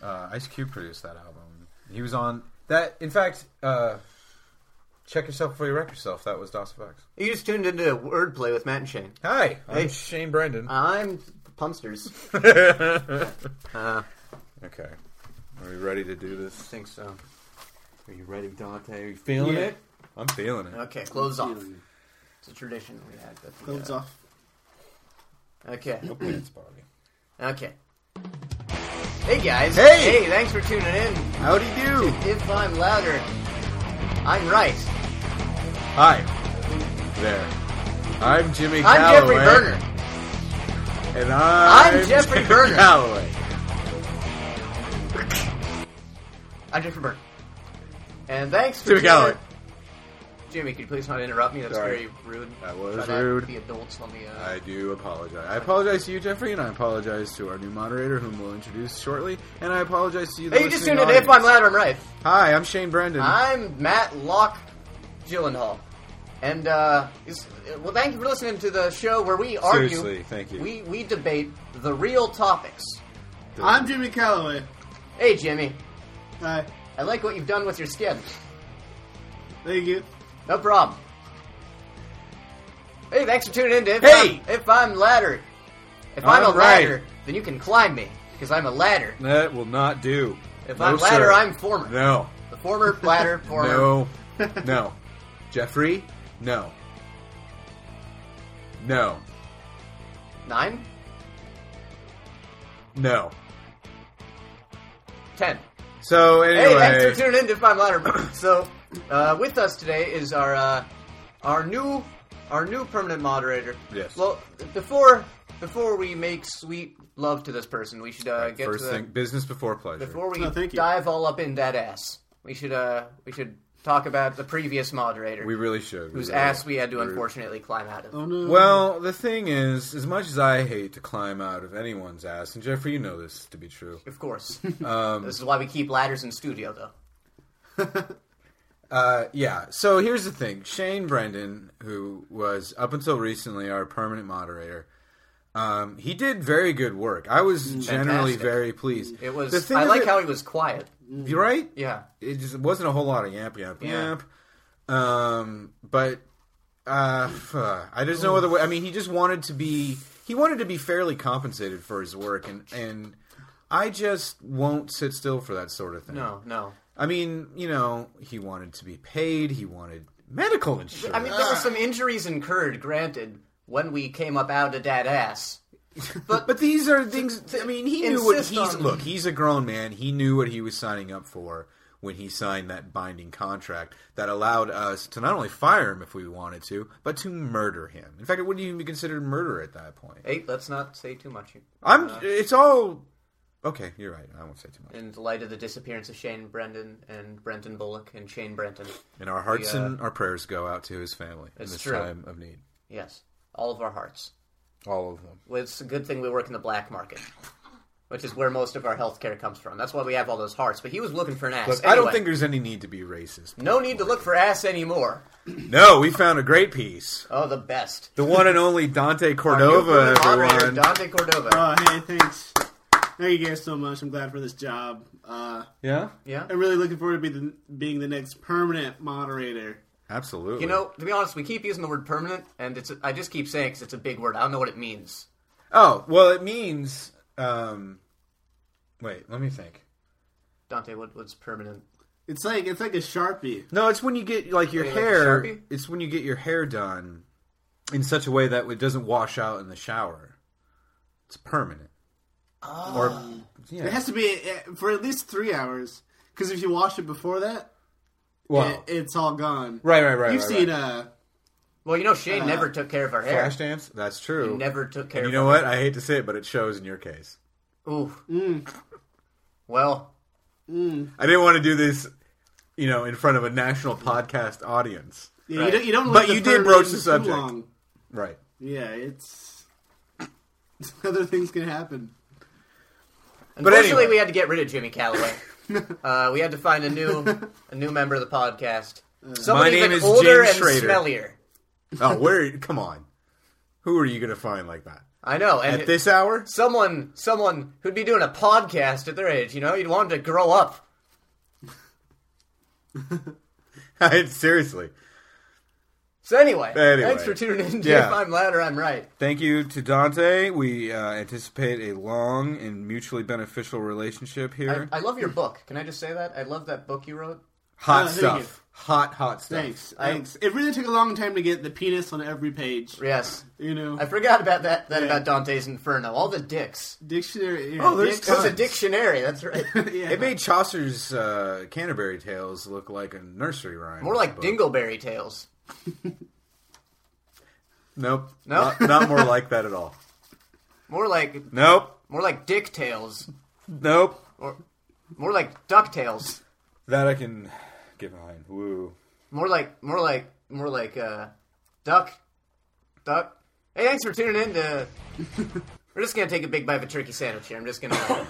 Ice Cube produced that album. He was on that. In fact, Check Yourself Before You Wreck Yourself. That was DOS Fox. You just tuned into Wordplay with Matt and Shane. Hi, Hey. I'm Shane Brendan. I'm Punsters. Okay. Are we ready to do this? I think so. Are you ready, Dante? Are you feeling Yeah. it? I'm feeling it. Okay, clothes off. It's a tradition we had. Clothes off. Okay. No pants party. Okay. Hey guys. Hey! Hey, thanks for tuning in. Howdy do. If I'm louder, I'm right. Hi. There. I'm Jimmy I'm Calloway. Jeffrey Berner. And I'm Jeffrey Berner. Calloway. I'm Jeffrey Berner. And thanks for Jimmy tuning in. Calloway. Jimmy, could you please not interrupt me? That's Sorry. very rude. That was Try to rude. be adults. Let me. I do apologize. I apologize to you, Jeffrey, and I apologize to our new moderator, whom we'll introduce shortly. And I apologize to you, the Hey, you just listening tuned in. If audience. I'm louder, I'm right. Hi, I'm Shane Brendan. I'm Matt Locke Gyllenhaal. And, well, thank you for listening to the show where we argue. Seriously, thank you. We debate the real topics. I'm Jimmy Calloway. Hey, Jimmy. Hi. I like what you've done with your skin. Thank you. No problem. Hey, thanks for tuning in to Hey! If I'm ladder. If I'm a I'm right. ladder, then you can climb me, because I'm a ladder. That will not do. If No, I'm ladder, sir. I'm former. No. The former ladder, former. No. No. Jeffrey? No. No. 9? No. 10. So, anyway. Hey, thanks for tuning in to If I'm Louder. So, with us today is our new permanent moderator. Yes. Well, before we make sweet love to this person, we should get First to the, thing, business before pleasure. before we No, thank you. dive all up in that ass. We should talk about the previous moderator, We really should. whose We really ass we had to We're- unfortunately climb out of. Oh no. Well, the thing is, as much as I hate to climb out of anyone's ass, and Jeffrey, you know this to be true. Of course. This is why we keep ladders in studio, though. Yeah, so here's the thing. Shane Brendan, who was, up until recently, our permanent moderator, he did very good work. I was generally Fantastic. very pleased. It was. The thing I is like that- how he was quiet. You're right? Yeah. It just wasn't a whole lot of yamp. Yeah. But I just no other way. I mean, he just wanted to be fairly compensated for his work, and I just won't sit still for that sort of thing. No. I mean, he wanted to be paid. He wanted medical insurance. I mean, there were some injuries incurred, granted, when we came up out of that ass. But these are things. I mean, he knew what insist on- Look, he's a grown man. He knew what he was signing up for when he signed that binding contract that allowed us to not only fire him if we wanted to, but to murder him. In fact, it wouldn't even be considered murder at that point. Hey, let's not say too much. It's all okay. You're right. I won't say too much. In light of the disappearance of Shane Brendan and Brenton Bullock and Shane Brenton. And our hearts and our prayers go out to his family in It's this true. time of need. Yes. All of our hearts. All of them. Well, it's a good thing we work in the black market, which is where most of our health care comes from. That's why we have all those hearts. But he was looking for an ass. Look, Anyway, I don't think there's any need to be racist. no need to look for ass anymore. No, we found a great piece. Oh, the best. The one and only Dante Our new Cordova, permanent moderator, everyone. Dante Cordova. Oh, hey, thanks. Thank you guys so much. I'm glad for this job. Yeah? Yeah? I'm really looking forward to being the next permanent moderator. Absolutely. You know, to be honest, we keep using the word permanent, and I just keep saying because it's a big word. I don't know what it means. Oh, well, it means... wait, let me think. Dante, what's permanent? It's like a Sharpie. No, it's when you get, like, your Like a hair... Sharpie? It's when you get your hair done in such a way that it doesn't wash out in the shower. It's permanent. Oh. Or, yeah. It has to be for at least 3 hours. Because if you wash it before that, Well, it's all gone. right. You've seen Well, you know, Shane never took care of our hair. Flashdance? That's true. He never took care And of you know our what? I hate to say it, but it shows in your case. Ooh. Well, I didn't want to do this, in front of a national podcast audience. Yeah, Right. you don't. But leave you the did broach permanent the too subject. long. Right. Yeah, it's other things can happen. unfortunately, anyway. we had to get rid of Jimmy Calloway. We had to find a new member of the podcast. Somebody My name even is older James and Schrader. smellier. Oh, come on. Who are you going to find like that? I know. And At this hour? someone who'd be doing a podcast at their age, you'd want them to grow up. Seriously. So anyway, thanks for tuning in to Yeah. If I'm Louder, I'm Right. Thank you to Dante. We anticipate a long and mutually beneficial relationship here. I love your book. Can I just say that? I love that book you wrote. Hot thank stuff. you. Hot stuff. Thanks. It really took a long time to get the penis on every page. Yes. You I forgot about that about Dante's Inferno. All the dicks. Dictionary. Yeah, Oh, there's dicks. It's a tons. dictionary, that's right. Yeah. It made Chaucer's Canterbury Tales look like a nursery rhyme. More like book. Dingleberry Tales. Nope. No? Not more like that at all. More like Dick Tales. Nope. Or more like Duck Tales. That I can get behind. Woo. More like Duck. Hey, thanks for tuning in to. We're just gonna take a big bite of a turkey sandwich here. I'm just gonna.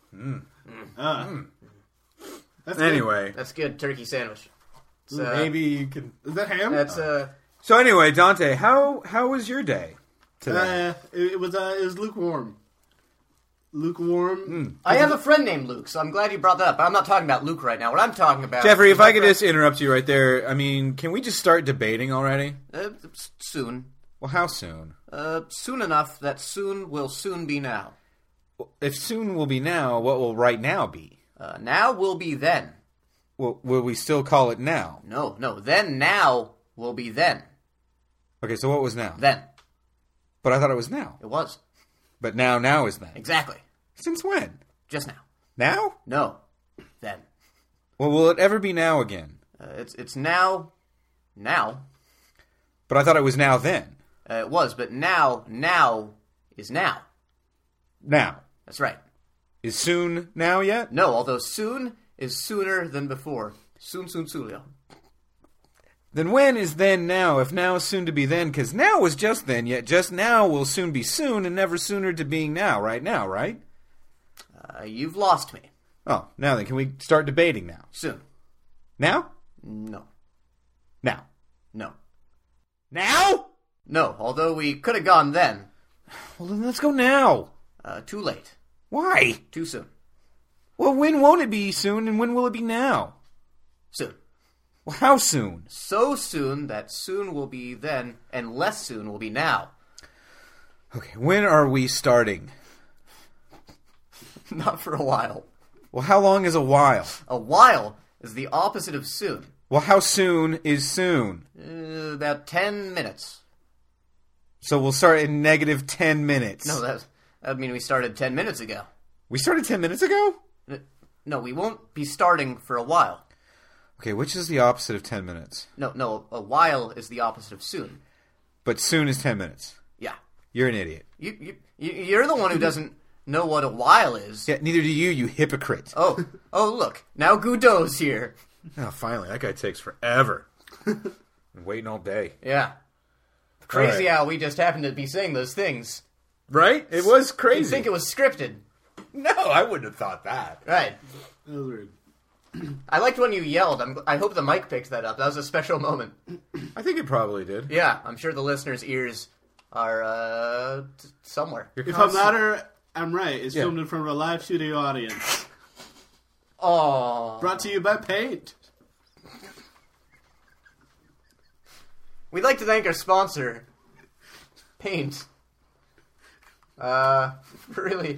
That's Anyway, That's good turkey sandwich. So, maybe you can. good. Is that ham? that's So anyway, Dante, how was your day today? It was lukewarm. Lukewarm. I have a friend named Luke, so I'm glad you brought that up. I'm not talking about Luke right now. What I'm talking about, Jeffrey, is if my I could friend- just interrupt you right there. I mean, can we just start debating already? soon, Well, how soon? soon enough that soon will soon be now. If soon will be now, what will right now be? Now will be then. Will we still call it now? No, then now will be then. Okay, so what was now? Then. But I thought it was now. It was. But now is then. Exactly. Since when? Just now. Now? No. Then. Well, will it ever be now again? It's now. Now. But I thought it was now then. It was, but now is now. Now. That's right. Is soon now yet? No, although soon is sooner than before. Soon, Sulio. Then when is then now, if now is soon to be then? Because now was just then, yet just now will soon be soon, and never sooner to being now, right? You've lost me. Oh, now then, can we start debating now? Soon. Now? No. Now. No. Now? No, although we could have gone then. Well, then let's go now. Too late. Why? Too soon. Well, when won't it be soon, and when will it be now? Soon. Well, how soon? So soon that soon will be then, and less soon will be now. Okay, when are we starting? Not for a while. Well, how long is a while? A while is the opposite of soon. Well, how soon is soon? About 10 minutes. So we'll start in negative 10 minutes. No, that would mean we started 10 minutes ago. We started 10 minutes ago? No, we won't be starting for a while. Okay, which is the opposite of 10 minutes? No, a while is the opposite of soon. But soon is 10 minutes. Yeah. You're an idiot. You're the one who doesn't know what a while is. Yeah, neither do you hypocrite. Oh, look. Now Godot's here. Oh, finally, that guy takes forever. Been waiting all day. Yeah. Crazy All right. how we just happened to be saying those things. Right? It was You'd crazy. think it was scripted. No, I wouldn't have thought that. Right. That was weird. I liked when you yelled. I hope the mic picked that up. That was a special moment. I think it probably did. Yeah, I'm sure the listeners' ears are somewhere. You're If I'm louder, I'm right. It's Yeah. filmed in front of a live studio audience. Oh. Brought to you by Paint. We'd like to thank our sponsor, Paint. Really.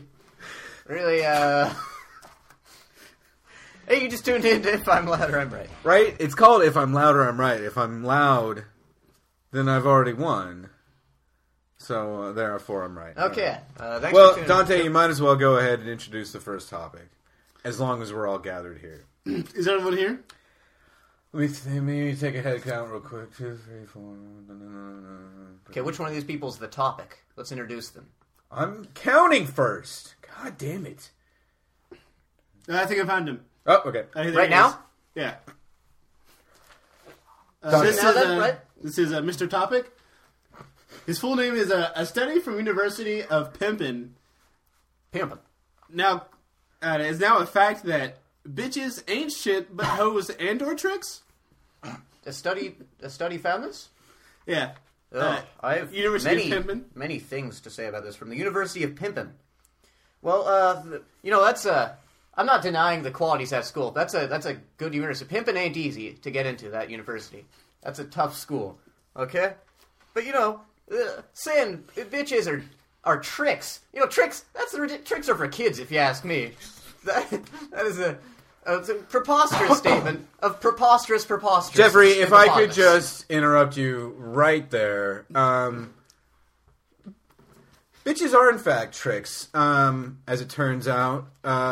Hey, you just tuned in to If I'm Louder, I'm Right. Right? It's called If I'm Louder, I'm Right. If I'm loud, then I've already won. So, therefore, I'm right. Okay. Thanks Well, for tuning Dante, in. you might as well go ahead and introduce the first topic. As long as we're all gathered here. Is everyone here? Let me take a head count real quick. 2, 3, 4. Okay, which one of these people is the topic? Let's introduce them. I'm counting first. God damn it. I think I found him. Oh, okay. There Right he now? is. Yeah. Dante. Now then, right? This is Mr. Topic. His full name is a study from University of Pimpin. Pimpin'. Now, it's now a fact that bitches ain't shit but hoes and or tricks. A study found this? Yeah. I have University of Pimpin'. many things to say about this from the University of Pimpin'. Well, that's I'm not denying the qualities at school. That's a good university. Pimpin' ain't easy to get into, that university. That's a tough school. Okay, but saying bitches are tricks. Tricks. Tricks are for kids, if you ask me. That is it's a preposterous statement of preposterous. Jeffrey, if I could just interrupt you right there. Bitches are in fact tricks. As it turns out,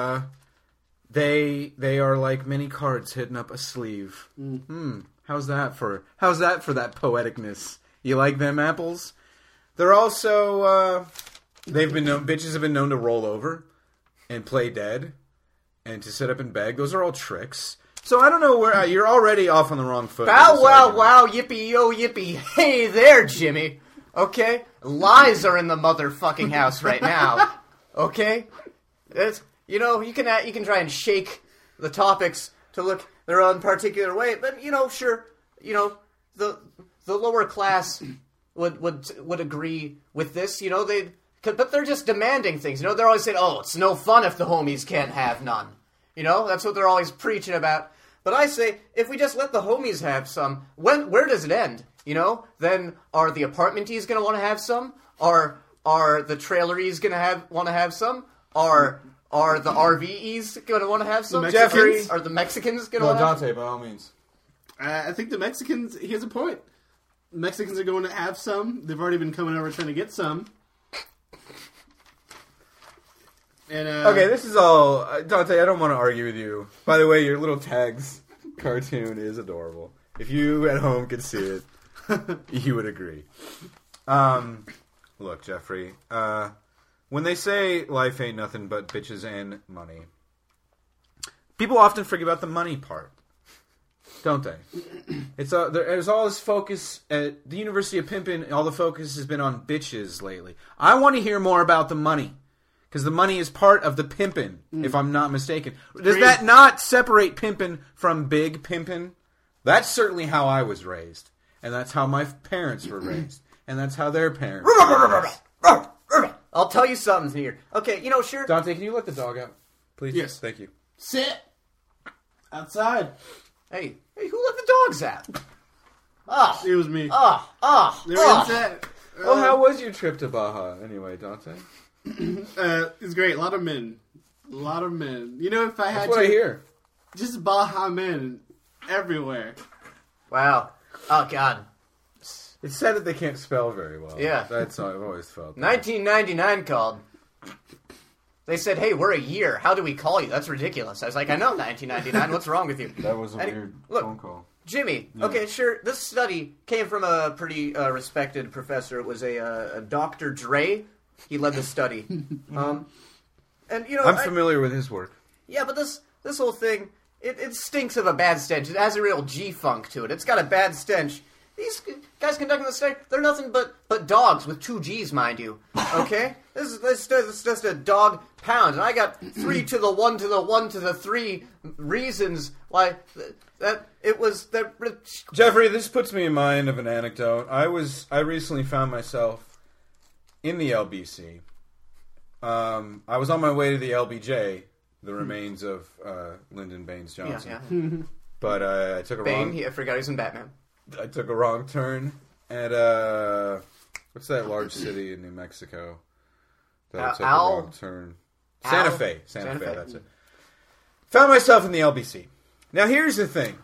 they are like many cards hidden up a sleeve. How's that for that poeticness? You like them apples? They're also bitches have been known to roll over and play dead and to sit up and beg. Those are all tricks. So I don't know where you're already off on the wrong foot. Bow wow wow yippee yo yippee. Hey there, Jimmy. Okay, lies are in the motherfucking house right now. Okay, you can try and shake the topics to look their own particular way, but sure, the lower class would agree with this. But they're just demanding things. They're always saying, "Oh, it's no fun if the homies can't have none." That's what they're always preaching about. But I say, if we just let the homies have some, where does it end? Then are the apartmentees going to want to have some? Are the traileries going to want to have some? Are the RVEs going to want to have some? Jeffrey, are the Mexicans going to want to have some? Dante, by all means. I think the Mexicans, he has a point. Mexicans are going to have some. They've already been coming over trying to get some. And, okay, this is all... Dante, I don't want to argue with you. By the way, your little tags cartoon is adorable. If you at home could see it, you would agree. Look, Jeffrey, when they say life ain't nothing but bitches and money, people often forget about the money part, don't they? There's all this focus at the University of Pimpin'. All the focus has been on bitches lately. I want to hear more about the money. Because the money is part of the pimpin', if I'm not mistaken. Does that not separate pimpin' from big pimpin'? That's certainly how I was raised. And that's how my parents were raised. And that's how their parents were raised. I'll tell you something here. Okay, sure. Dante, can you let the dog out? Please? Yes. Thank you. Sit! Outside. Hey, who let the dogs out? It was me. They were inside. Well, how was your trip to Baja anyway, Dante? It's great. A lot of men. If I had That's what I hear. Just Baja men everywhere. Wow. Oh, God. It's sad that they can't spell very well. Yeah. That's how I've always felt. 1999 called. They said, "Hey, we're a year. How do we call you?" That's ridiculous. I was like, "I know 1999. What's wrong with you?" That was a weird phone call. Jimmy, okay, sure. This study came from a pretty respected professor. It was a Dr. Dre. He led the study. And I'm familiar with his work. Yeah, but this whole thing, it stinks of a bad stench. It has a real G-funk to it. It's got a bad stench. These guys conducting the study, they're nothing but dogs with 2 G's, mind you. Okay? This is just a dog pound. And I got 3 to the 1 to the 1 to the 3 reasons why that it was... that. Jeffrey, this puts me in mind of an anecdote. I recently found myself in the LBC. I was on my way to the LBJ, the remains of Lyndon Baines Johnson. Yeah. But I took a Bane, I forgot he's in Batman. I took a wrong turn at what's that large city in New Mexico that I took a wrong turn? Santa Fe. Santa Fe, that's it. Found myself in the LBC. Now here's the thing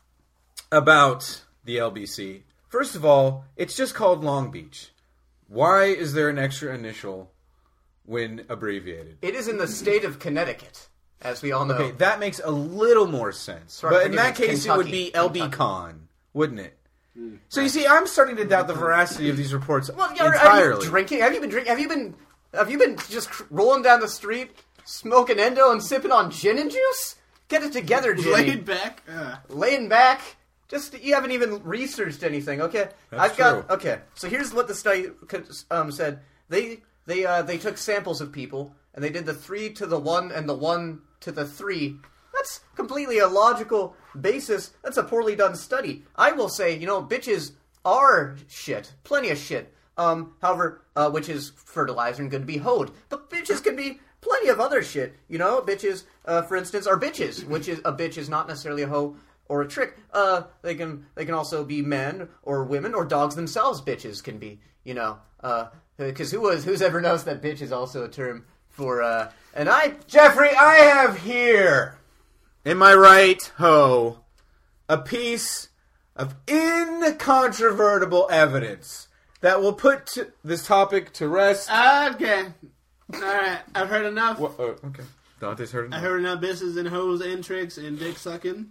about the LBC. First of all, it's just called Long Beach. Why is there an extra initial when abbreviated? It is in the state of Connecticut, as we all know. Okay, that makes a little more sense. But in that case, Kentucky. It would be LBCon, wouldn't it? So you see, I'm starting to doubt the veracity of these reports entirely. Are you drinking? Have you been drinking? Have you been just rolling down the street, smoking endo and sipping on gin and juice? Get it together, Jimmy. Laid back. Laying back. Just you haven't even researched anything. Okay, That's true. Okay, so here's what the study said. They took samples of people and they did the 3 to the 1 and the 1 to the 3. That's completely illogical basis. That's a poorly done study. I will say, bitches are shit. Plenty of shit. However, which is fertilizer and good to be hoed. But bitches can be plenty of other shit. You know, bitches, for instance, are bitches, which is a bitch is not necessarily a hoe or a trick. They can also be men or women or dogs themselves. Bitches can be, you know, because who's ever knows that bitch is also a term for Jeffrey, I have here in my right hoe a piece of incontrovertible evidence that will put this topic to rest. Okay. Alright, I've heard enough. Okay. Dante's heard enough. I heard enough bitches and hoes and tricks and dick sucking.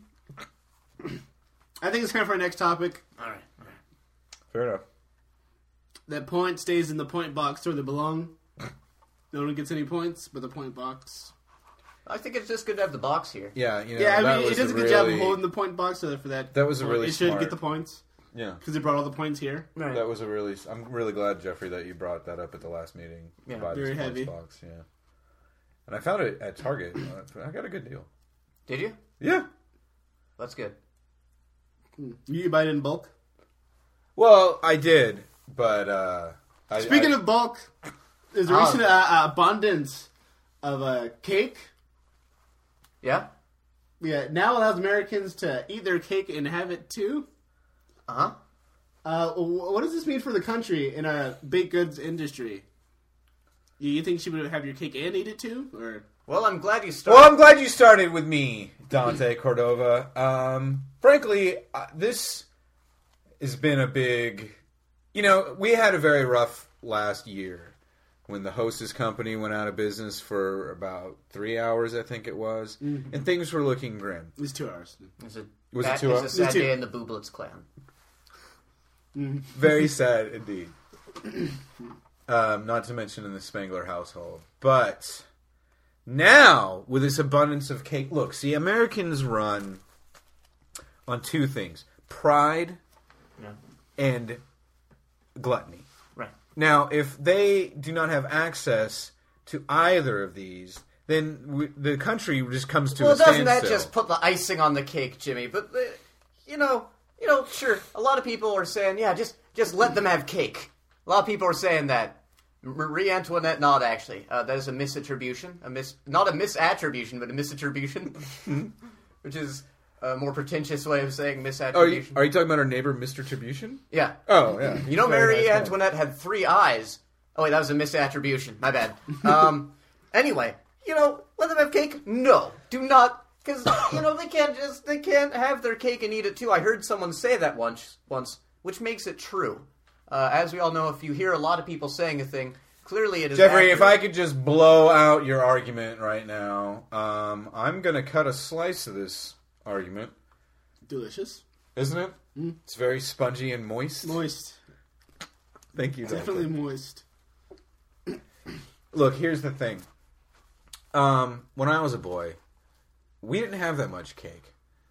I think it's time for our next topic. Alright. Fair enough. That point stays in the point box where they belong. No one gets any points, but the point box. I think it's just good to have the box here. Yeah, you know, Yeah, I that mean, it was does a good really, job of holding the point box so that for that. That was a really it should smart. get the points Yeah. because it brought all the points here. Right. That was a really... I'm really glad, Jeffrey, that you brought that up at the last meeting. Yeah. Buy Very this heavy. box, yeah. And I found it at Target. I got a good deal. Did you? Yeah. That's good. You buy it in bulk. Well, I did, but... Speaking of bulk, there's a recent abundance of cake. Yeah? Yeah, now allows Americans to eat their cake and have it too. Uh-huh. What does this mean for the country in our baked goods industry? You think she would have your cake and eat it too, or? Well, I'm glad you started. Well, I'm glad you started with me, Dante Cordova. Frankly, this has been a big... You know, we had a very rough last year when the Hostess Company went out of business for about 3 hours, I think it was, and things were looking grim. It was 2 hours. Was it 2 hours? It's a sad day in the Booblets clan. Very sad indeed. Not to mention in the Spangler household. But now, with this abundance of cake... Look, see, Americans run on two things. Pride and gluttony. Right. Now, if they do not have access to either of these, then the country just comes to a standstill. Well, doesn't that just put the icing on the cake, Jimmy? But, you know, sure, a lot of people are saying, yeah, just let them have cake. A lot of people are saying that. Marie Antoinette, not actually. That is a misattribution. Not a misattribution, but a misattribution. Which is a more pretentious way of saying misattribution. Are you talking about our neighbor, Mr. Tribution? Yeah. Oh, yeah. You know, Very Marie nice Antoinette had 3 eyes. Oh, wait, that was a misattribution. My bad. Anyway, you know, let them have cake? No. Do not, because, you know, they can't have their cake and eat it too. I heard someone say that once, which makes it true. As we all know, if you hear a lot of people saying a thing, clearly it is Jeffrey, accurate. if I could just blow out your argument right now, I'm going to cut a slice of this argument. Delicious. Isn't it? It's very spongy and moist. Moist. Thank you, Dante. Definitely moist. Look, here's the thing. When I was a boy, we didn't have that much cake.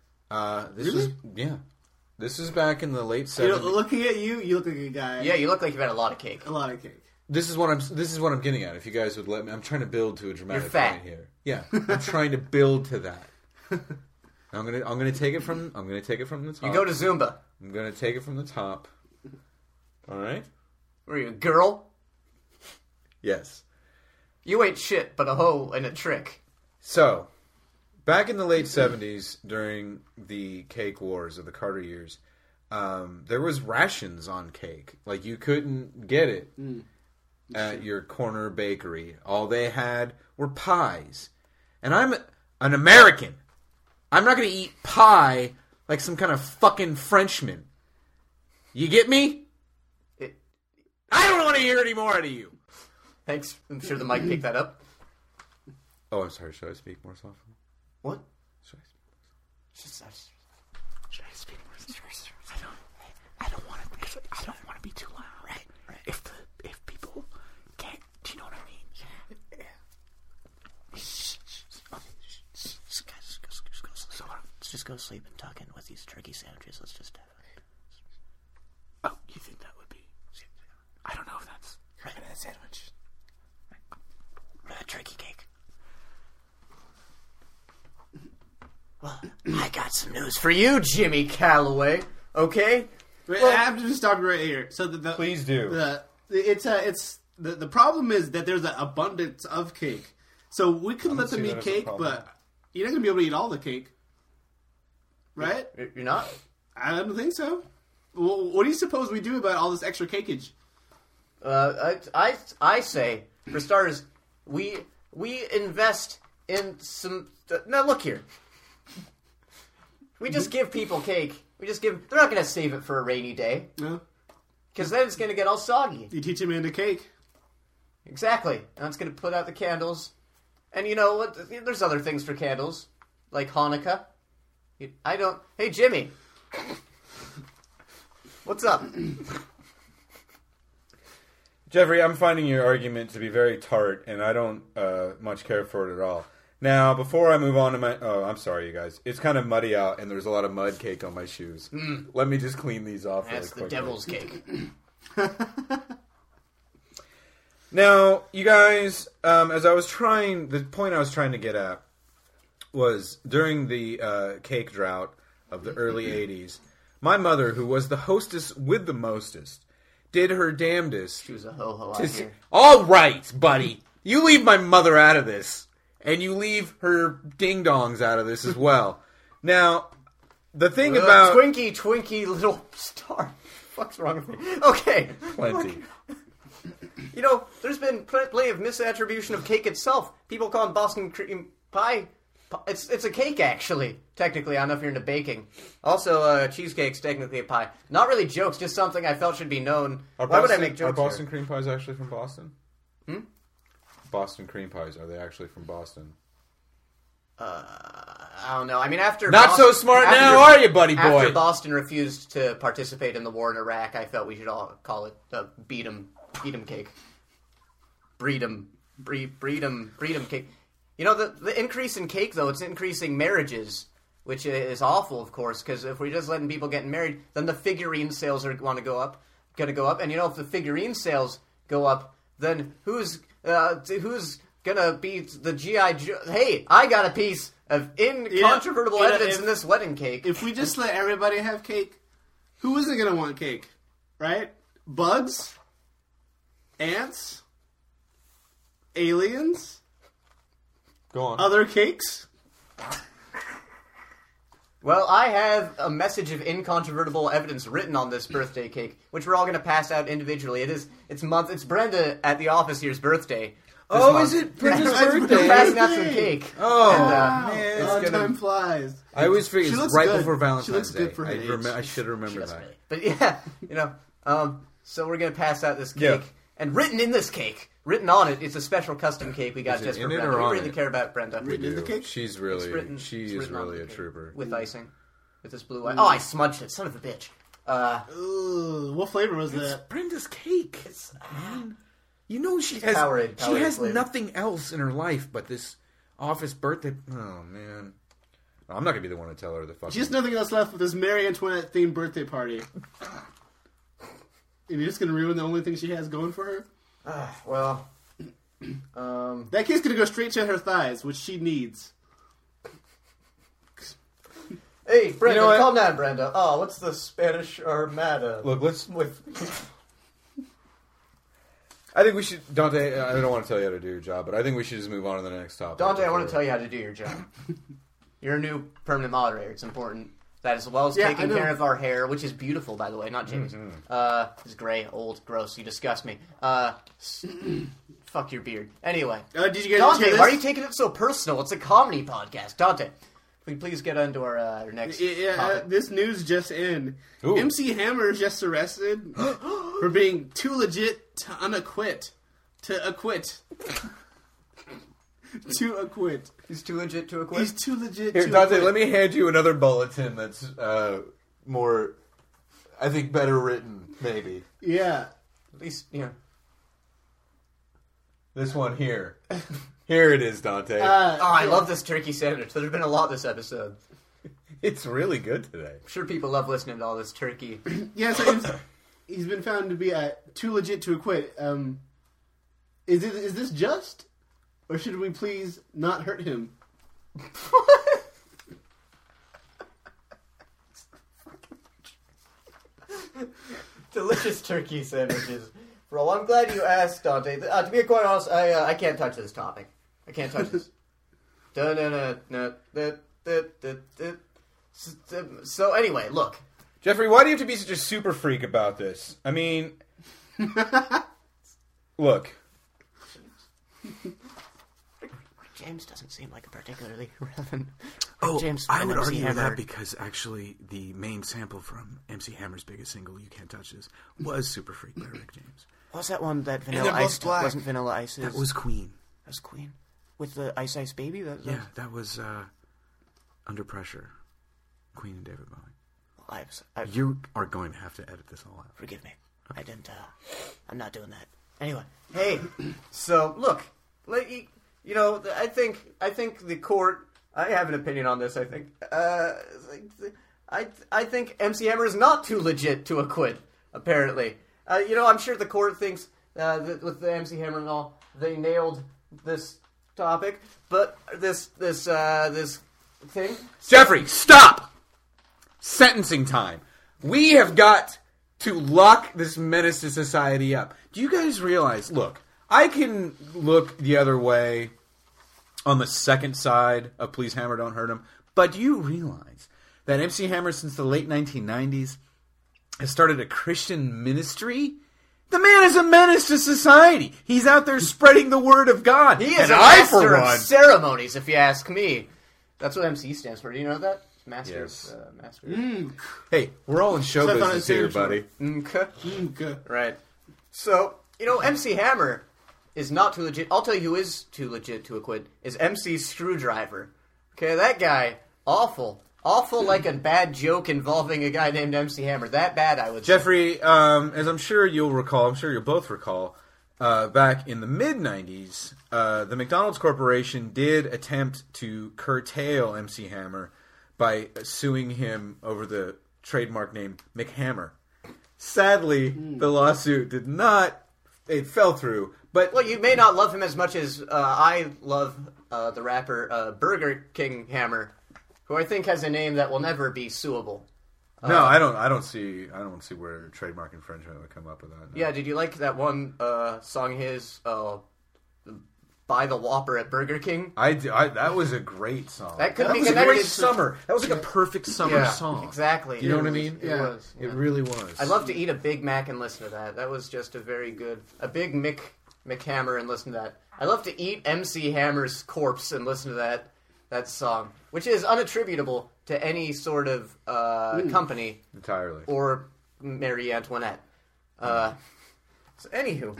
This is back in the late 70s. You know, looking at you, you look like a guy. Yeah, you look like you've had a lot of cake. A lot of cake. This is what I'm getting at. If you guys would let me, I'm trying to build to a dramatic You're fat. point here. Yeah, I'm trying to build to that. I'm gonna take it from the top. You go to Zumba. I'm gonna take it from the top. All right. Were you a girl? Yes. You ain't shit, but a hoe and a trick. So, back in the late 70s, during the cake wars of the Carter years, there was rations on cake. Like, you couldn't get it at your corner bakery. All they had were pies. And I'm an American. I'm not going to eat pie like some kind of fucking Frenchman. You get me? I don't want to hear any more out of you. Thanks. I'm sure the mic picked that up. Oh, I'm sorry. Should I speak more softly? What? Should I speak? Should I speak more softly? I don't want to. I don't want to be too loud. Right. If people can't, do you know what I mean? Yeah. Shh. Okay. Let's just go sleep and tuck in with these turkey sandwiches. Let's just have it. Oh, you think that would be? I don't know if that's right. That sandwich. Turkey cake. Well, I got some news for you, Jimmy Calloway. Okay? I have to just stop you right here. So Please do. The problem is that there's an abundance of cake. So we could let them see eat that as a cake, problem. but you're not gonna be able to eat all the cake, right? You're not? I don't think so. Well, what do you suppose we do about all this extra cakeage? I say, for starters, we invest in some... Now, look here. We just give people cake. We just give... They're not going to save it for a rainy day. No, Because then it's going to get all soggy. you teach them into cake. Exactly. And it's going to put out the candles. And you know what? There's other things for candles. Like Hanukkah. Hey, Jimmy. What's up? Jeffrey, I'm finding your argument to be very tart, and I don't much care for it at all. Now, before I move on to my... Oh, I'm sorry, you guys. It's kind of muddy out, and there's a lot of mud cake on my shoes. Let me just clean these off That's the really quickly. devil's cake. Now, you guys, as I was trying... The point I was trying to get at was during the cake drought of the early 80s, my mother, who was the hostess with the mostest, did her damnedest. She was a ho-ho out to here. All right, buddy. You leave my mother out of this. And you leave her ding-dongs out of this as well. Now, the thing about... Twinkie little star. What's wrong with me? Okay. Plenty. You know, there's been plenty of misattribution of cake itself. People call it Boston cream pie. It's a cake, actually. Technically, I don't know if you're into baking. Also, cheesecake's technically a pie. Not really jokes, just something I felt should be known. Why would I make jokes Are Boston here? cream pies actually from Boston? Boston cream pies, are they actually from Boston? I don't know. I mean, after Not Boston, so smart now, are you, buddy boy? After Boston refused to participate in the war in Iraq, I felt we should all call it the beat 'em cake. Breed 'em cake. You know, the increase in cake, though, it's increasing marriages, which is awful, of course, because if we're just letting people get married, then the figurine sales are going to go up. And, you know, if the figurine sales go up, then who's gonna be the G.I. Joe? Hey, I got a piece of incontrovertible evidence in this wedding cake. If we just let everybody have cake, who isn't going to want cake? Right? Bugs? Ants? Aliens? Go on. Other cakes? Well, I have a message of incontrovertible evidence written on this birthday cake, which we're all going to pass out individually. It's Brenda at the office here's birthday. Is it Brenda's We're birthday? passing out some cake. Oh, And, man. Oh, It's time gonna... flies. I always forget She it's looks right good. before Valentine's She looks Day. good for her age. I should remember that. But yeah, you know, so we're going to pass out this cake. Yeah. And written in this cake, written on it, it's a special custom cake we got Is it just for in it Brenda. or We on really it? care about Brenda. Written in the cake? She's It's really, written- she it's is written on really the a cake trooper. with icing. With this blue icing. Oh, I smudged it. Son of a bitch. Ooh, what flavor was that? Brenda's cake. Man. You know she has Powerade nothing else in her life but this office birthday. Oh man, I'm not gonna be the one to tell her the fucking. She has nothing else left with this Marie Antoinette themed birthday party. And you're just going to ruin the only thing she has going for her? Well, That cake's going to go straight to her thighs, which she needs. hey, Brenda, You know what? calm down, Brenda. Oh, what's the Spanish Armada? Look, let's. With I think we should, Dante. I don't want to tell you how to do your job, but I think we should just move on to the next topic. Dante, I want to tell you how to do your job. You're a new permanent moderator. It's important that as well as Yeah, I taking know. care of our hair, which is beautiful, by the way, not Jimmy's. It's gray, old, gross. You disgust me. Fuck your beard. Anyway, Did you guys Dante, hear this? why are you taking it so personal? It's a comedy podcast. Dante, can we please get on to our next topic? This news just in. Ooh. MC Hammer is just arrested for being too legit to unacquit. To acquit. To acquit. He's too legit to acquit. He's too legit Here, to Dante, acquit. let me hand you another bulletin that's more, I think, better written, maybe. Yeah. At least, you know. This one here. Here it is, Dante. Oh, I love this turkey sandwich. There's been a lot this episode. It's really good today. I'm sure people love listening to all this turkey. Yeah, so he's been found to be too legit to acquit. Is this just? Or should we please not hurt him? delicious turkey sandwiches. Bro, I'm glad you asked, Dante. To be quite honest, I can't touch this topic. I can't touch this. So anyway, look. Jeffrey, why do you have to be such a super freak about this? I mean, look. James doesn't seem like a particularly relevant. Oh, James I would MC argue Hammer. that because actually the main sample from MC Hammer's biggest single, "You Can't Touch This," was "Super Freak" by Rick James. What was that one that Vanilla they're both Ice black. wasn't Vanilla Ice? That was Queen. That was Queen with the Ice Ice Baby. Yeah, that was Under Pressure. Queen and David Bowie. You are going to have to edit this all out. Forgive me. I didn't. I'm not doing that. Anyway, hey. So look, you know, I think the court. I have an opinion on this. I think. I think MC Hammer is not too legit to acquit. Apparently, you know, I'm sure the court thinks that with the MC Hammer and all, they nailed this topic. But this thing. Jeffrey, stop! Sentencing time. We have got to lock this menace to society up. Do you guys realize, look, I can look the other way on the second side of Please Hammer, Don't Hurt Him, but do you realize that MC Hammer, since the late 1990s, has started a Christian ministry? The man is a menace to society. He's out there spreading the word of God. He is and a I, master for of one, ceremonies, if you ask me. That's what MC stands for. Do you know that? Master. Yes. Master. hey, we're all in show So I thought business it here, stood for- buddy. Okay. Right. So, you know, MC Hammer is not too legit. I'll tell you who is too legit to acquit. Is MC Screwdriver. Okay, that guy, awful. Awful like a bad joke involving a guy named MC Hammer. That bad, I would say. Jeffrey, as I'm sure you'll recall, I'm sure you'll both recall, back in the mid-90s, the McDonald's Corporation did attempt to curtail MC Hammer by suing him over the trademark name McHammer. Sadly, the lawsuit did not, it fell through. But Well, you may not love him as much as I love the rapper Burger King Hammer, who I think has a name that will never be suable. no, I don't see where trademark infringement would come up with that. No. Yeah, did you like that one song of his, Buy the Whopper at Burger King? That was a great song. That could that be was a connected great to- summer. That was like a perfect summer song. Exactly. You know It what I was- mean? It Yeah. was. It yeah. really was. I love to eat a Big Mac and listen to that. That was just a big McHammer and listen to that. I love to eat MC Hammer's corpse and listen to that song, which is unattributable to any sort of company entirely. or Marie Antoinette. So anywho,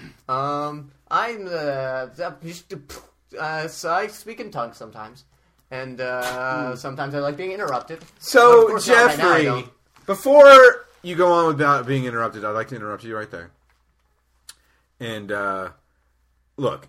so I speak in tongues sometimes, and sometimes I like being interrupted. Of So, course not right now, I Jeffrey, don't. before you go on without being interrupted, I'd like to interrupt you right there. And, look,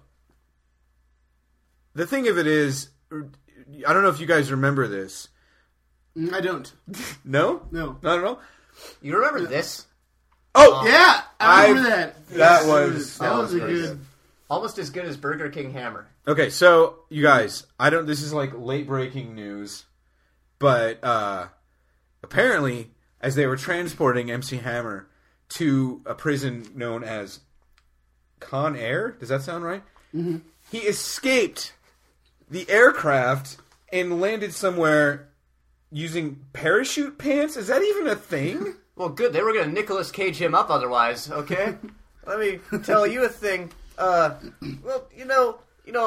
the thing of it is, I don't know if you guys remember this. I don't. No? No. Not at all? You remember this? Oh! Yeah, I remember that. That was a very good. Almost as good as Burger King Hammer. Okay, so, you guys, this is like late-breaking news, but, apparently, as they were transporting MC Hammer to a prison known as Con Air, does that sound right? Mm-hmm. He escaped the aircraft and landed somewhere using parachute pants? Is that even a thing? Well, good. They were going to Nicolas Cage him up otherwise, okay? Let me tell you a thing. Well, you know.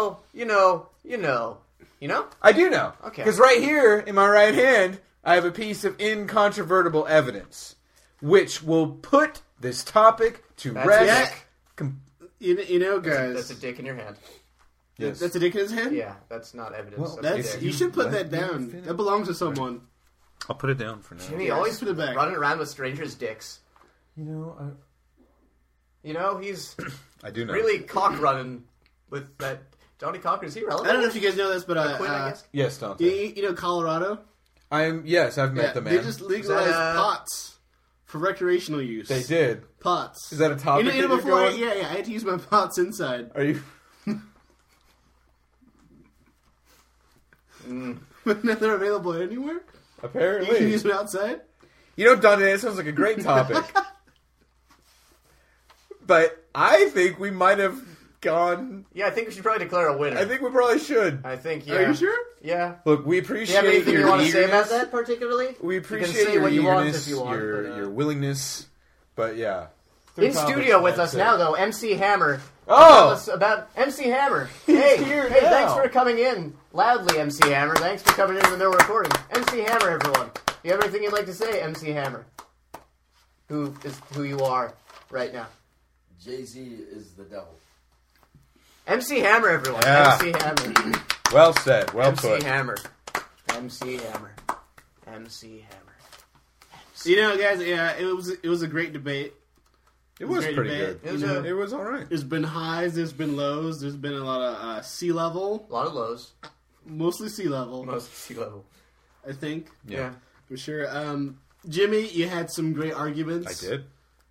I do know. Okay. Because right here, in my right hand, I have a piece of incontrovertible evidence, which will put this topic to That's rest. dick. You know, guys. That's a dick in your hand. Yes. That's a dick in his hand. Yeah, that's not evidence. Well, of That's dick. you should put Let that me down. finish. That belongs to someone. I'll put it down for now. Jimmy Yeah, always just put it back. running around with strangers' dicks. You know, You know, he's I do know. really cock running with that. Johnny Cocker, is he relevant? I don't know if you guys know this, but Quinn, I guess. Yes, Dante. you know Colorado. Yes, I've met Yeah, the man. they just legalized that, pots for recreational use. They did. Pots. Is that a topic? You know, that you're before, going? yeah, I had to use my pots inside. Are you? But now they're available anywhere. You can Apparently. use them outside. You know, Dante, that sounds like a great topic. But I think we might have gone. Yeah, I think we should probably declare a winner. I think we probably should. I think, yeah. Are you sure? Yeah. Look, we Do you appreciate have anything your you want to say eagerness. about that particularly? We You can appreciate say your what you want eagerness, if you want, your but, your willingness. But yeah. In studio with us now, though, MC Hammer. Oh! Tell us about MC Hammer. Hey, here hey, now. thanks for coming in loudly, MC Hammer. Thanks for coming in the middle of recording. MC Hammer, everyone. Do you have anything you'd like to say, MC Hammer? Who you are right now. Jay-Z is the devil. MC Hammer, everyone. Yeah. MC Hammer. Well said. Well MC put. Hammer. MC Hammer. MC Hammer. You know, guys, yeah, it was a great debate. It was great pretty debate. good. It was all right. There's been highs, there's been lows, there's been a lot of sea level, A lot of lows. mostly sea level, Most sea level. I think, Yeah. for sure. Jimmy, you had some great arguments. I did.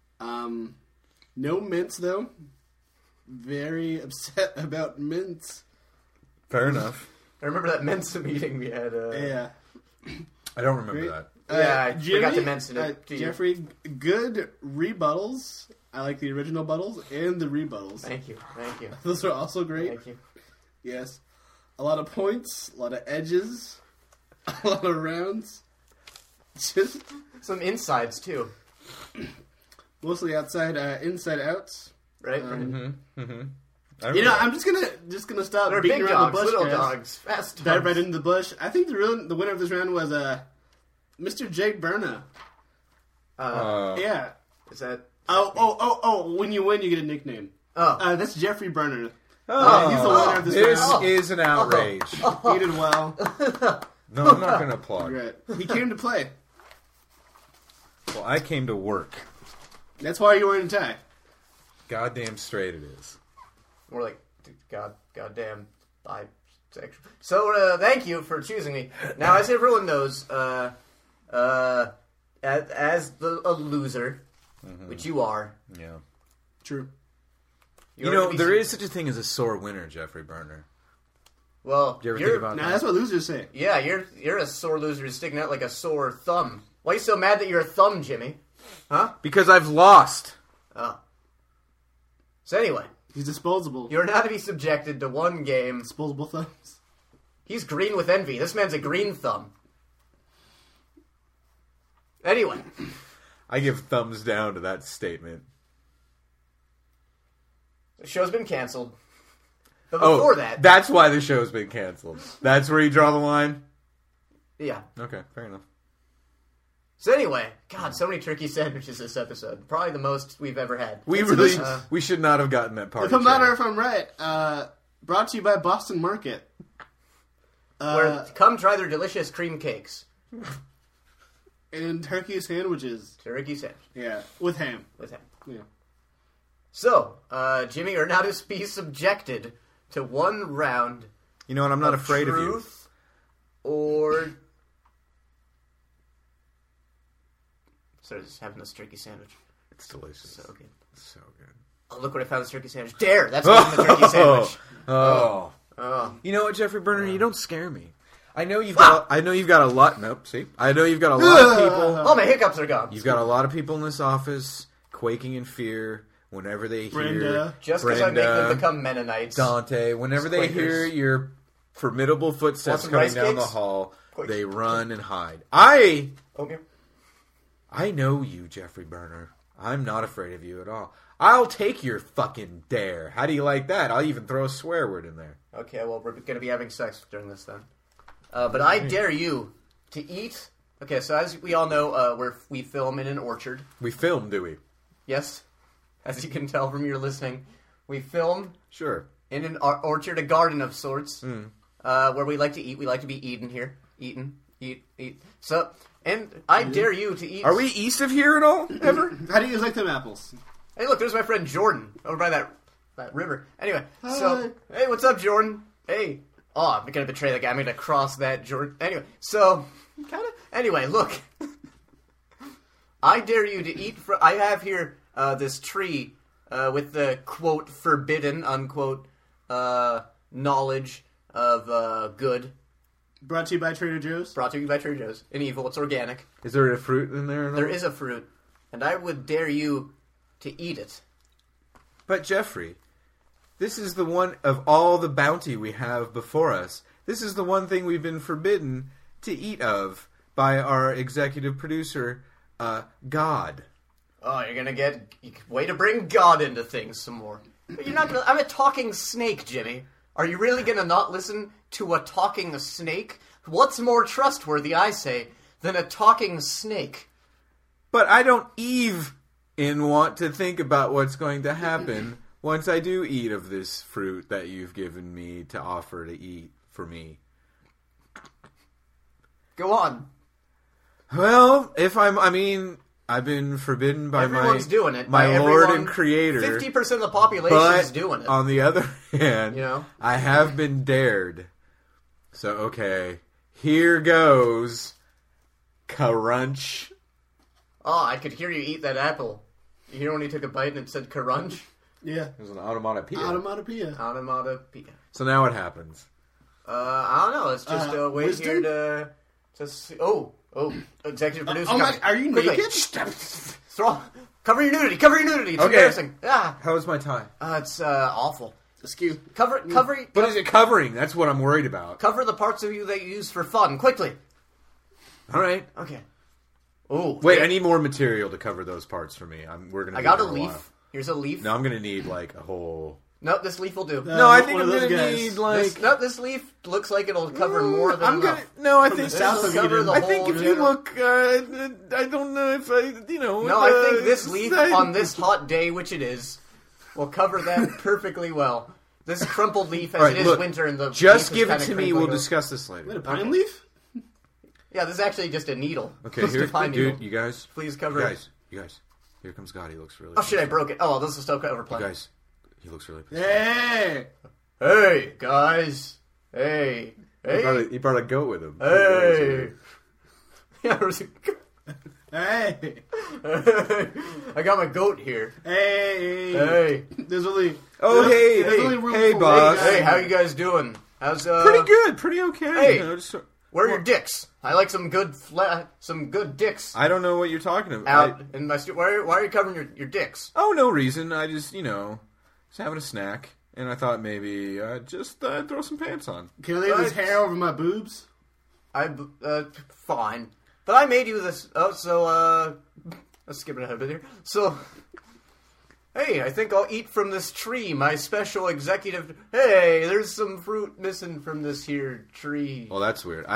No mints, though. Very upset about mints. Fair enough. I remember that Mensa meeting we had. Yeah. I don't remember Great. that. Yeah, I Jimmy, forgot to mention it to you. Jeffrey, good rebuttals. I like the original buttals and the rebuttals. Thank you. Thank you. Those are also great. Thank you. Yes. A lot of points, a lot of edges, a lot of rounds. Just Some insides, too. mostly outside, inside outs. Right? You know, I'm just gonna stop There are beating big around dogs, the bush, little guys. dogs, fast dogs. Dive right into the bush. I think the winner of this round was Mr. Jake Berna. Yeah. Is that... Oh! When you win, you get a nickname. Oh. That's Jeffrey Berner. Oh, He's the winner of this this round. is an outrage. He did well. No, I'm not going to applaud. Right. He came to play. Well, I came to work. That's why you're wearing a tie. Goddamn straight it is. More like, goddamn, bisexual. So, thank you for choosing me. Now, as everyone knows, as a loser, which you are, Yeah. True. You know, there is such a thing as a sore winner, Jeffrey Berner. Well, Do you ever you're, think about Now that? that's what losers say. yeah, you're a sore loser who's sticking out like a sore thumb. Why are you so mad that you're a thumb, Jimmy? Huh? Because I've lost. Oh. So anyway, He's disposable. you're now to be subjected to one game. Disposable thumbs. He's green with envy. This man's a green thumb. Anyway, I give thumbs down to that statement. the show's been canceled. But before that, That's why the show's been canceled. That's where you draw the line? yeah. Okay, fair enough. So anyway, God, so many turkey sandwiches this episode. Probably the most we've ever had. We It's really, delicious. we should not have gotten that part. If I'm not or if I'm right, brought to you by Boston Market. Where come try their delicious cream cakes. And turkey sandwiches. Turkey sandwich Yeah. With ham. with ham. Yeah. So, Jimmy, you're now to be subjected to one round You know what? I'm not of afraid of you. truth or... So just having this turkey sandwich. It's delicious. So good. So good. Oh, look what I found this turkey sandwich. Dare! That's not the turkey sandwich. Oh. Oh. You know what, Jeffrey Berner? You don't scare me. I know you've got. I know you've got a lot. Nope. See, I know you've got a lot of people. All my hiccups are gone. You've got a lot of people in this office quaking in fear whenever they hear Brenda. Just because I make them Brenda, become Mennonites. Dante. Whenever they Quakers. hear your formidable Want footsteps some coming rice down the cakes? hall, Quakers. they run and hide. Oatmeal? I know you, Jeffrey Berner. I'm not afraid of you at all. I'll take your fucking dare. How do you like that? I'll even throw a swear word in there. Okay, well, we're going to be having sex during this then. But I dare you to eat... Okay, so as we all know, we film in an orchard. We film, do we? Yes? As you can tell from your listening. We film Sure. in an orchard, a garden of sorts, where we like to eat. We like to be eaten here. Eat. So, and I dare you to eat... Are we east of here at all, ever? How do you guys like them apples? Hey, look, there's my friend Jordan over by that river. Anyway, so hey, what's up, Jordan? Hey, I'm gonna betray that guy. I'm gonna cross that Jordan. Anyway, so kind of. Anyway, look, I dare you to eat. I have here this tree with the quote forbidden unquote knowledge of good. Brought to you by Trader Joe's. Brought to you by Trader Joe's. In evil, it's organic. Is there a fruit in there? There is a fruit, and I would dare you to eat it. But Jeffrey, this is the one of all the bounty we have before us. This is the one thing we've been forbidden to eat of by our executive producer, God. Oh, you're gonna get... Way to bring God into things some more. But you're not gonna... I'm a talking snake, Jimmy. Are you really gonna not listen to a talking snake? What's more trustworthy, I say, than a talking snake? But I don't even want to think about what's going to happen once I do eat of this fruit that you've given me to offer to eat for me. Go on. Well, I've been forbidden by Everyone's doing it. my By Lord everyone, and Creator. 50% of the population But is doing it. on the other hand, You know? I have been dared. So, okay, here goes Crunch. Oh, I could hear you eat that apple. You hear when he took a bite and it said crunch? Yeah. It was an automatopoeia. Onomatopoeia. Onomatopoeia. So now what happens? I don't know. It's just a way wisdom? here to see. Oh, executive producer. Oh my, coming. are you Quickly. naked? Cover your nudity. Cover your nudity. It's Okay. embarrassing. Ah, How is my tie? it's awful. Askew. Cover What is it covering? That's what I'm worried about. cover the parts of you that you use for fun. Quickly. All right. Okay. Oh, Wait, I need more material to cover those parts for me. We're gonna. I be got a here while. leaf. Here's a leaf. No, I'm gonna need like a whole. Nope, this leaf will do. No, I think one I'm of those gonna guys. need like. This leaf looks like it'll cover more than I'm enough. gonna. No, I From think the south of cover Eden. the I whole think if you general- look, I don't know if No, I think this leaf on this hot day, which it is, will cover that perfectly well. This crumpled leaf, as All right, it is look, winter, and the Just leaf is give it kinda to me. crinkly. We'll discuss this Wait, later. a pine leaf? Yeah, this is actually just a needle. Okay, Just a here, fine dude. needle. You guys, Please cover it. you guys. Here comes God. He looks really. Oh shit! I pissed broke it. Oh, this is still cover off. play. You guys, he looks really. Pissed off. Hey! Hey guys. Hey. Hey. He brought a goat with him. Hey. Yeah, there's a- Hey! I got my goat here. Hey! Hey. There's only... Oh, hey, there's only room hey, for boss. one guy. Hey, how you guys doing? How's Pretty good, pretty okay. Hey. You know, just- Where are your dicks? I like some good dicks I don't know what you're talking about. out in my why are you covering your dicks? Oh, no reason. I just, was having a snack, and I thought maybe just throw some pants on. Can I lay this hair over my boobs? Fine. But I made you this. Oh, so let's skip ahead a bit here. So, hey, I think I'll eat from this tree. My special executive. Hey, there's some fruit missing from this here tree. Well, that's weird.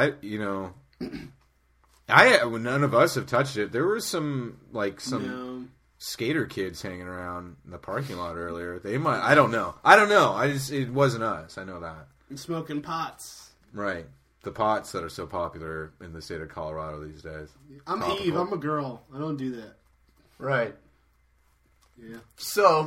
When none of us have touched it, there were some No. skater kids hanging around in the parking lot earlier. They might. I don't know. It wasn't us. I know that. And smoking pots. Right. The pots that are so popular in the state of Colorado these days. I'm Topical. Eve. I'm a girl. I don't do that. Right. Yeah. So,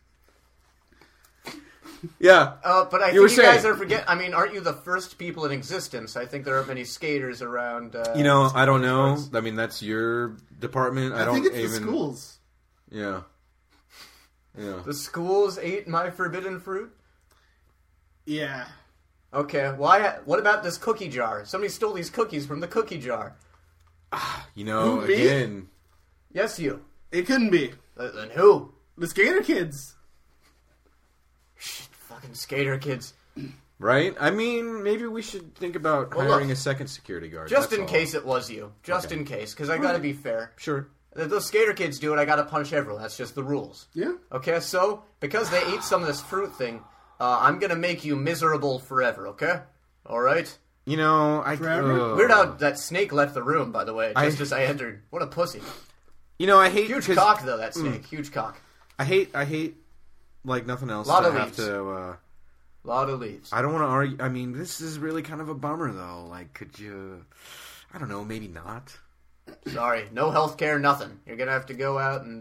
Yeah. but I You were think you guys saying. are forgetting. Aren't you the first people in existence? I think there aren't many skaters around. I don't know. I mean, that's your department. I don't think it's even. the schools. Yeah. Yeah. The schools ate my forbidden fruit. Yeah. Okay, why? What about this cookie jar? Somebody stole these cookies from the cookie jar. Who, me? Again. Yes, you. It couldn't be. Then who? The skater kids. Shit, fucking skater kids. Right? I mean, maybe we should think about Well, hiring look, a second security guard. Just that's in all. case it was you. Just Okay. in case, because I gotta be fair. Sure. If those skater kids do it, I gotta punch everyone. That's just the rules. Yeah. Okay, so, because they ate some of this fruit thing, I'm gonna make you miserable forever, okay? Alright? Forever? Weird how that snake left the room, by the way, just I- as I entered. What a pussy. I hate Huge 'cause cock, though, that snake. Huge cock. I hate like nothing else. Lot to of have leaves. to. Lot of leaves. I don't want to argue. I mean, this is really kind of a bummer, though. Like, could you? I don't know. Maybe not. Sorry, no health care, nothing. You're gonna have to go out and,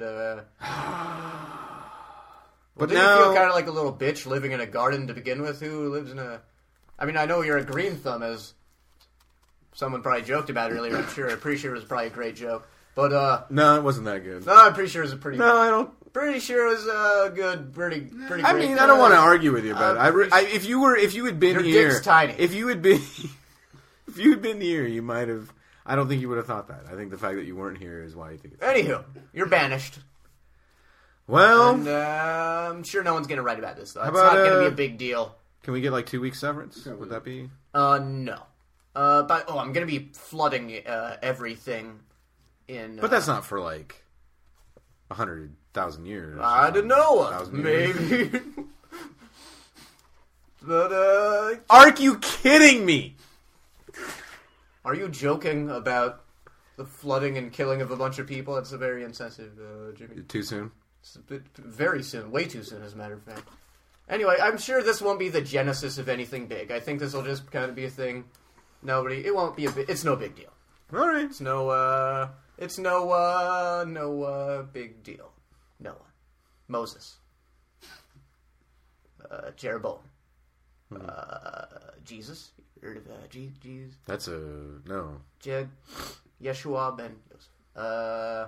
But didn't now, you feel kind of like a little bitch living in a garden to begin with? Who lives in a... I mean, I know you're a green thumb, as someone probably joked about earlier, I'm sure. I'm pretty sure it was probably a great joke. But, no, it wasn't that good. no, I'm pretty sure it was a pretty... No, I don't. Pretty sure it was good, pretty great. I mean, I don't want to argue with you about I'm it. If you had been Your here, dick's tiny. If you had been here, you might have. I don't think you would have thought that. I think the fact that you weren't here is why you think it's. Anywho, you're banished. Well, And I'm sure no one's going to write about this, though. It's about, not going to be a big deal. can we get like 2 weeks severance? Would that be? No. But I'm going to be flooding everything in... But that's not for like 100,000 years. I don't know. 1,000 years. Maybe. But, Are you kidding me? are you joking about the flooding and killing of a bunch of people? That's a very insensitive, Jimmy. Too soon? It's a bit, very soon. Way too soon, as a matter of fact. Anyway, I'm sure this won't be the genesis of anything big. I think this will just kind of be a thing. It won't be it's no big deal. All right. It's no big deal. Noah. Moses. Jeroboam. Jesus. You heard of Jesus? That's a no. Yeshua ben Yosef.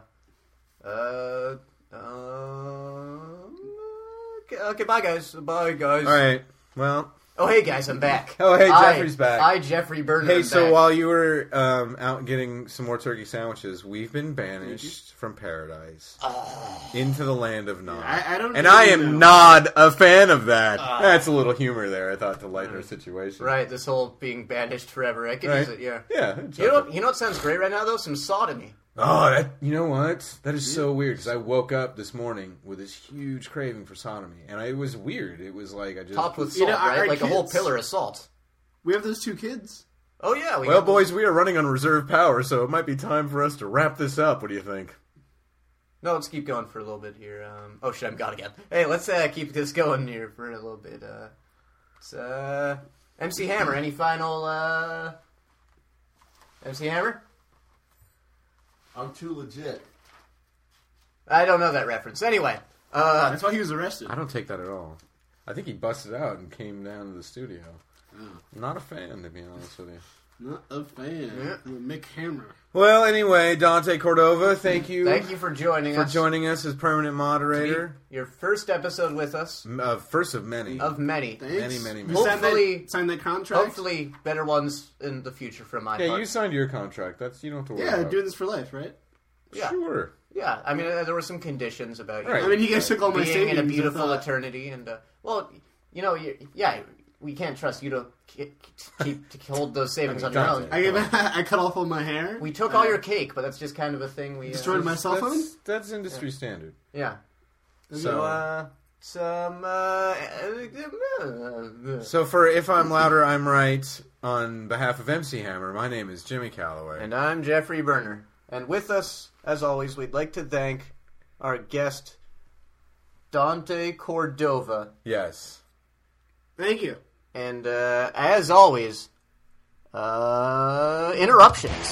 Okay, bye guys. Bye guys. All right. Well. Oh, hey guys, I'm back. Oh, hey, Jeffrey's back. Hi, Jeffrey Burner. Hey, I'm so back. while you were out getting some more turkey sandwiches, we've been banished from paradise into the land of Nod. I don't. And really I am know. not a fan of that. That's a little humor there, I thought, to lighten our situation. Right, this whole being banished forever. I could Right. use it, yeah. Yeah. You know what sounds great right now, though? Some sodomy. Oh, you know what? That is so weird, because I woke up this morning with this huge craving for sodomy, and it was weird. It was like I just... Topped with You salt, know, our right? Like a whole kids- pillar of salt. We have those 2 kids. Oh, yeah. Well, boys, we are running on reserve power, so it might be time for us to wrap this up. What do you think? No, let's keep going for a little bit here. Oh, shit, I'm gone again. Hey, let's keep this going here for a little bit. It's MC Hammer, any final... MC Hammer? I'm too legit. I don't know that reference. Anyway, That's why he was arrested. I don't take that at all. I think he busted out and came down to the studio. Not a fan, to be honest with you. Not a fan. Yeah. Mick Hammer. Well, anyway, Dante Cordova, thank you for joining for us. joining us as permanent moderator. Your first episode with us. First of many. Of many. Thanks. Many. You signed Hopefully- signed that contract. Hopefully, better ones in the future from my Yeah, part. you signed your contract. You don't have to worry Yeah, about. doing this for life, right? Yeah. Sure. Yeah, I mean, there were some conditions about Right. I mean, you guys took all my being savings. in a I beautiful thought- eternity, and we can't trust you to hold those savings on your own. I cut off all my hair. We took all your cake, but that's just kind of a thing we destroyed my cell phone. That's industry standard. Yeah. So, So, for If I'm Louder, I'm Right, on behalf of MC Hammer, my name is Jimmy Calloway. and I'm Jeffrey Burner, and with us, as always, we'd like to thank our guest, Dante Cordova. Yes. Thank you. And as always, interruptions.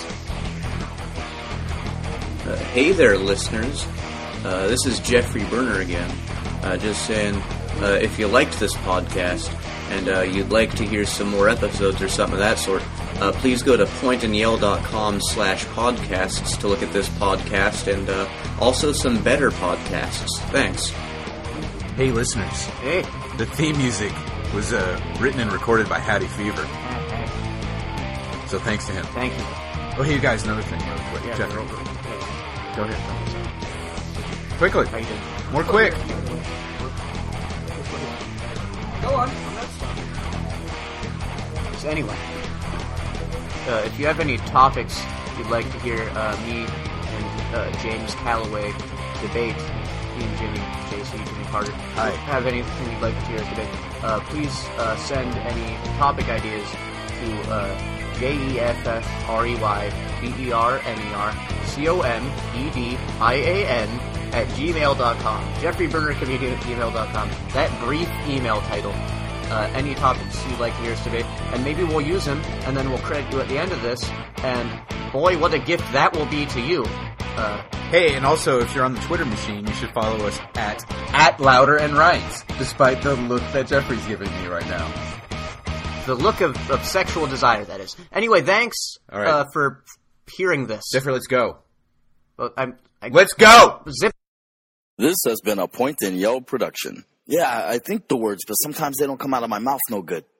Hey there, listeners. This is Jeffrey Burner again. Just saying, if you liked this podcast and you'd like to hear some more episodes or something of that sort, please go to pointandyell.com/podcasts to look at this podcast and also some better podcasts. Thanks. Hey, listeners. Hey. The theme music was written and recorded by Hattie Fever. So thanks to him. Thank you. Oh, hey, you guys, another thing real quick. Yeah, Jeff, go ahead. quickly. How you doing? More quick. Go on. So anyway, if you have any topics you'd like to hear me and James Calloway debate, me and Jimmy, JC, Jimmy Carter, have anything you'd like to hear today, please send any topic ideas to JeffreyBurnerComedian@gmail.com. JeffreyBurnerComedian@gmail.com. That brief email title. Any topics you'd like to hear us debate, and maybe we'll use them, and then we'll credit you at the end of this, and boy, what a gift that will be to you. Hey, and also, if you're on the Twitter machine, you should follow us at Louder and Right, despite the look that Jeffrey's giving me right now. The look of sexual desire, that is. Anyway, thanks All right. for hearing this. Jeffrey, let's go. Well, Let's go! Zip. This has been a Point and Yell production. Yeah, I think the words, but sometimes they don't come out of my mouth no good.